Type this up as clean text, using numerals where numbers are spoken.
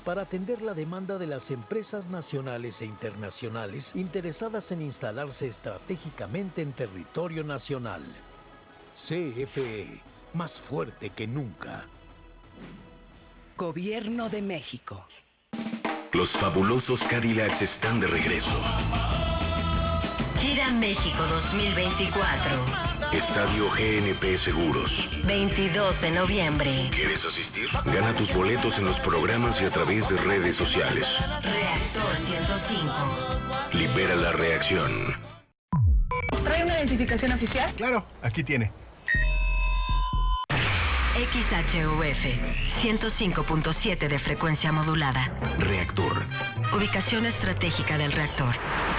para atender la demanda de las empresas nacionales e internacionales interesadas en instalarse estratégicamente en territorio nacional. CFE, más fuerte que nunca. Gobierno de México. Los fabulosos Cadillacs están de regreso. Gira México 2024. Estadio GNP Seguros. 22 de noviembre. ¿Quieres asistir? Gana tus boletos en los programas y a través de redes sociales. Reactor 105. Libera la reacción. ¿Trae una identificación oficial? Claro, aquí tiene. XHUF 105.7 de frecuencia modulada. Reactor. Ubicación estratégica del reactor.